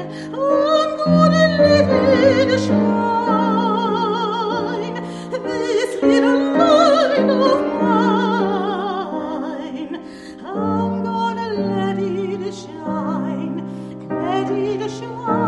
I'm gonna let it shine. This little light of mine, I'm gonna let it shine, let it shine.